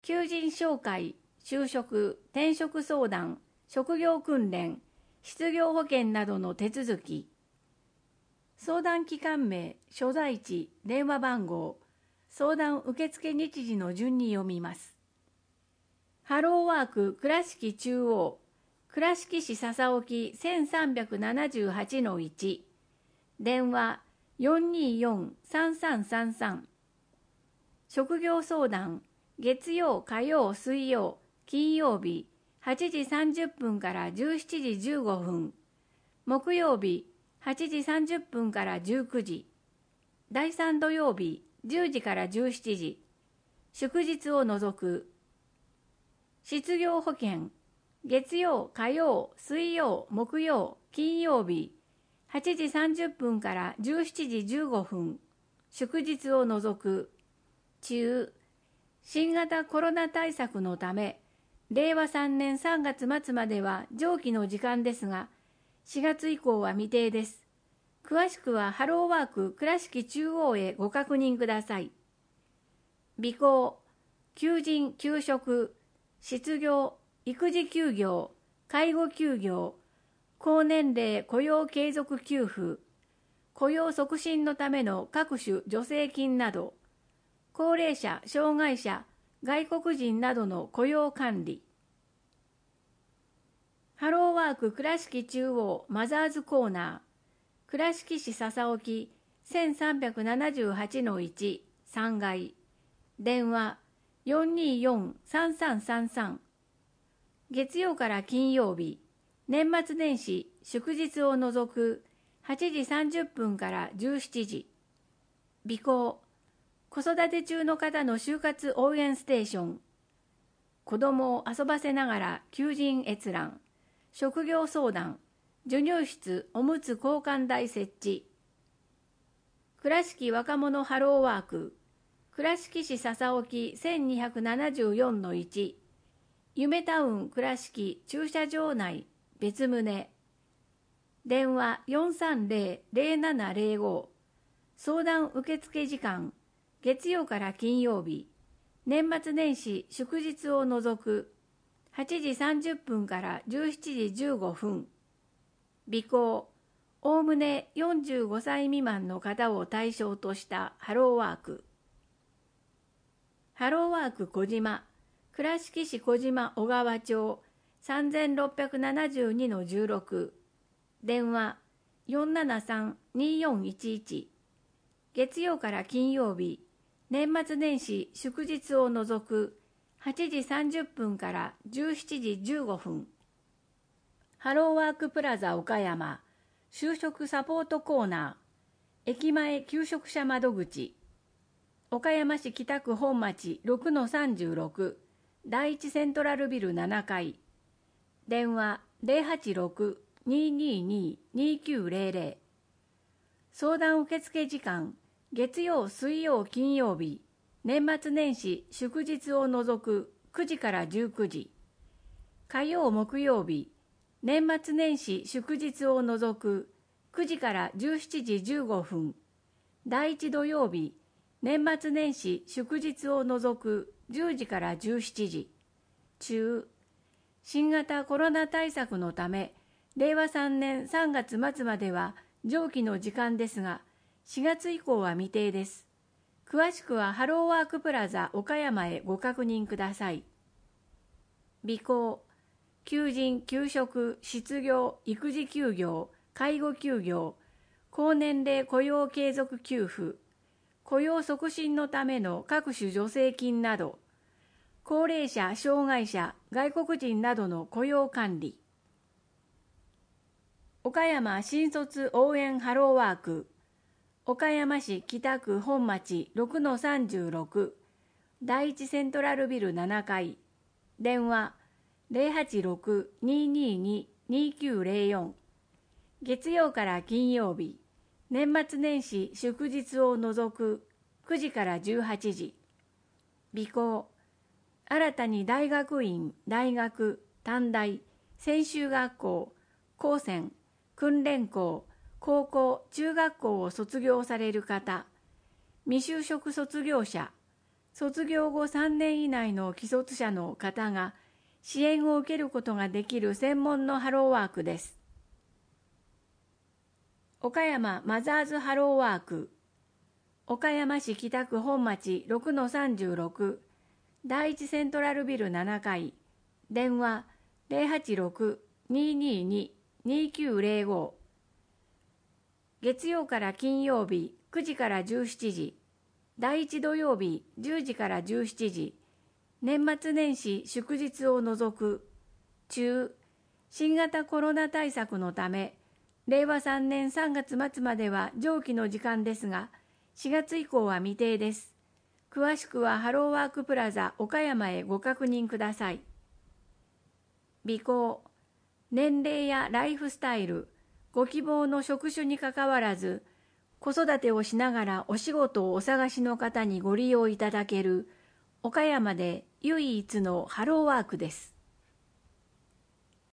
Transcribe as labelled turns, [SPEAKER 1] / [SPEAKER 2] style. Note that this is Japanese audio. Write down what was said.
[SPEAKER 1] 求人紹介、就職、転職相談、職業訓練、失業保険などの手続き。相談機関名、所在地、電話番号、相談受付日時の順に読みます。ハローワーク倉敷中央、倉敷市笹沖 1378-1、電話424-3333。職業相談、月曜、火曜、水曜、金曜日8時30分から17時15分、木曜日8時30分から19時、第3土曜日10時から17時、祝日を除く。失業保険、月曜、火曜、水曜、木曜、金曜日8時30分から17時15分、祝日を除く。中、新型コロナ対策のため、令和3年3月末までは上記の時間ですが、4月以降は未定です。詳しくはハローワーク倉敷中央へご確認ください。備考、求人・求職、失業、育児休業、介護休業、高年齢雇用継続給付、雇用促進のための各種助成金など、高齢者、障害者、外国人などの雇用管理。ハローワーク倉敷中央マザーズコーナー、倉敷市笹沖 1378-1、3階、電話424-3333。月曜から金曜日、年末年始、祝日を除く8時30分から17時。備考、子育て中の方の就活応援ステーション。子供を遊ばせながら求人閲覧、職業相談、授乳室おむつ交換台設置。倉敷若者ハローワーク、倉敷市笹沖 1274-1、夢タウン倉敷駐車場内別棟。電話430-0705。相談受付時間、月曜から金曜日、年末年始祝日を除く8時30分から17時15分。備考、おおむね45歳未満の方を対象としたハローワーク。ハローワーク小島、倉敷市小島小川町 3672-16。電話473-2411。月曜から金曜日、年末年始祝日を除く8時30分から17時15分。ハローワークプラザ岡山、就職サポートコーナー、駅前求職者窓口、岡山市北区本町 6-36、第一セントラルビル7階、電話086-222-2900。相談受付時間、月曜、水曜、金曜日、年末年始、祝日を除く9時から19時。火曜、木曜日、年末年始、祝日を除く9時から17時15分。第1土曜日、年末年始、祝日を除く10時から17時。中、新型コロナ対策のため、令和3年3月末までは上記の時間ですが、4月以降は未定です。詳しくはハローワークプラザ岡山へご確認ください。備考、求人・求職、失業、育児休業、介護休業、高年齢雇用継続給付、雇用促進のための各種助成金など、高齢者、障害者、外国人などの雇用管理。岡山新卒応援ハローワーク、岡山市北区本町 6-36、第一セントラルビル7階、電話086-222-2904。月曜から金曜日、年末年始祝日を除く9時から18時。備考、新たに大学院、大学、短大、専修学校、高専、訓練校、高校、中学校を卒業される方、未就職卒業者、 卒業後3年以内の既卒者の方が支援を受けることができる専門のハローワークです。岡山マザーズハローワーク、岡山市北区本町 6-36、第一セントラルビル7階、電話 086-222-2905、月曜から金曜日9時から17時、第1土曜日10時から17時、年末年始祝日を除く、中、新型コロナ対策のため、令和3年3月末までは上記の時間ですが、4月以降は未定です。詳しくはハローワークプラザ岡山へご確認ください。備考、年齢やライフスタイル、ご希望の職種にかかわらず、子育てをしながらお仕事をお探しの方にご利用いただける岡山で唯一のハローワークです。